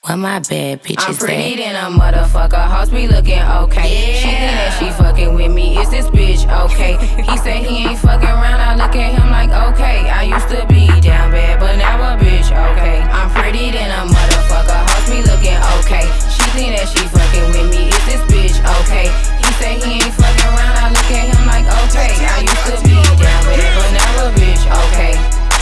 Where my bad bitches I'm pretty at? than a motherfucker, hoes be looking okay. Yeah. She think that she fucking with me, is this bitch okay? He said he ain't fucking around, I look at him like okay. I used to be down bad, but now a bitch okay. I'm pretty than a motherfucker, hoes be looking okay. She think that she fucking with me, is this bitch okay? He said he ain't fucking around, I look at him like okay. I used to be down bad, but now a bitch okay.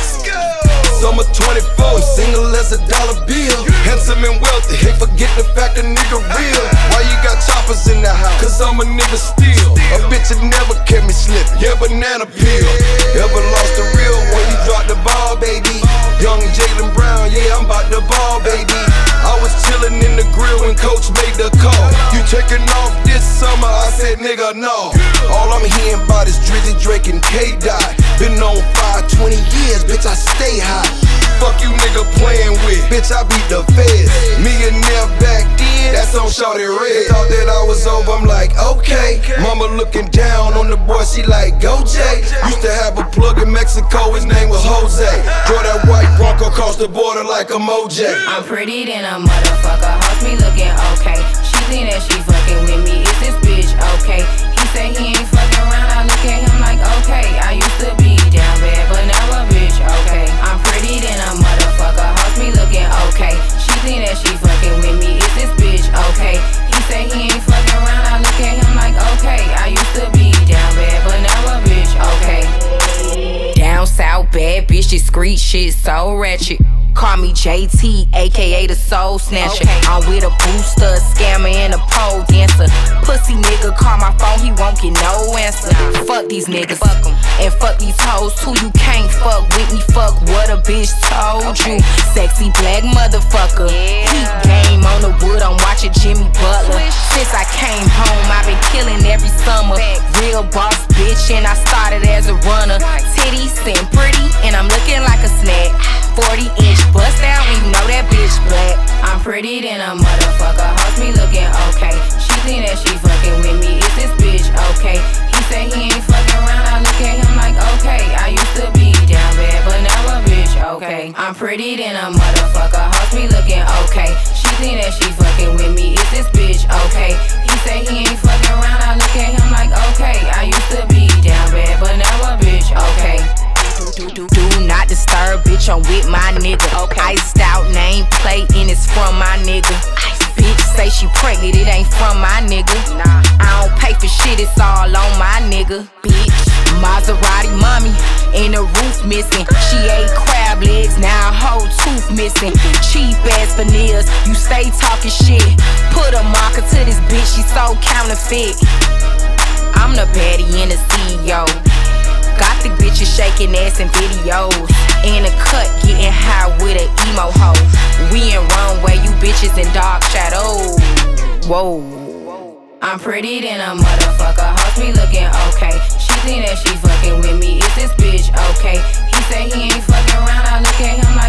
Summer 24, single as a dollar bill. Handsome and wealthy, ain't forget the fact a nigga real. Why you got choppers in the house? Cause I'm a nigga still. A bitch that never kept me slipping, yeah, banana peel. Ever lost the real when you dropped the ball, baby? Young Jaylen Brown, yeah, I'm about the ball, baby. I was chillin' in the grill when coach made the call. You taking off this summer? I said, nigga, no. All I'm hearing about is Drizzy, Drake, and K-Dot. Been on fire 20 years, bitch, I stay hot. Fuck you nigga playin' with, bitch, I beat the feds. Millionaire back then, that's on Shawty Red. Thought that I was over, I'm like, okay. Mama looking down on the boy, she like, go Jay. Used to have a plug in Mexico, his name was Jose. Draw that white Bronco across the border like a Moj. I'm pretty than a motherfucker, hoes be looking okay. She think that she fucking with me, is this bitch okay? He say he ain't fucking around, I look at him like okay. I used to be down bad, but now a bitch okay. I'm pretty than a motherfucker, hoes be looking okay. She think that she fucking with me, is this bitch okay? He say he ain't fucking around, I look at him like okay. I used to be down bad, but now a bitch okay. Down south bad bitch, discreet shit so ratchet. Call me JT, aka the soul snatcher. Okay. I'm with a booster, a scammer, and a pole dancer. Pussy nigga call my phone, he won't get no answer. Fuck these niggas, fuck em. And fuck these hoes too. You can't fuck with me, fuck what a bitch told you. Sexy black motherfucker. Heat game on the wood, I'm watching Jimmy Butler. Since I came home, I've been killing every summer. Real boss bitch, and I started as a runner. Titties and pretty, and I'm looking like a snack. 40-inch bust down, and you know that bitch black. I'm pretty than a motherfucker, hoes be looking okay. She think that she fucking with me, is this bitch okay? He say he ain't fucking around, I look at him like okay. I used to be down bad, but now a bitch okay. I'm pretty than a motherfucker, hoes be looking okay. She think that she fucking with me, is this bitch okay? He say he ain't fucking around, I look at him like okay. I used to be down bad, but now a bitch okay. Do not disturb, bitch, I'm with my nigga. Okay. Iced out nameplate and it's from my nigga. Bitch say she pregnant, it ain't from my nigga. Nah. I don't pay for shit, it's all on my nigga. Bitch, Maserati mommy, and the roof missing. She ate crab legs, now a whole tooth missing. Cheap ass veneers, you stay talking shit. Put a marker to this bitch, she so counterfeit. I'm the baddie and the CEO. Got the bitches shaking ass in videos. In a cut, getting high with an emo hoe. We in runway, you bitches in dark shadows. Whoa. I'm pretty than a motherfucker, hoes be looking okay. She think that she fucking with me, is this bitch okay? He say he ain't fucking around, I look at him like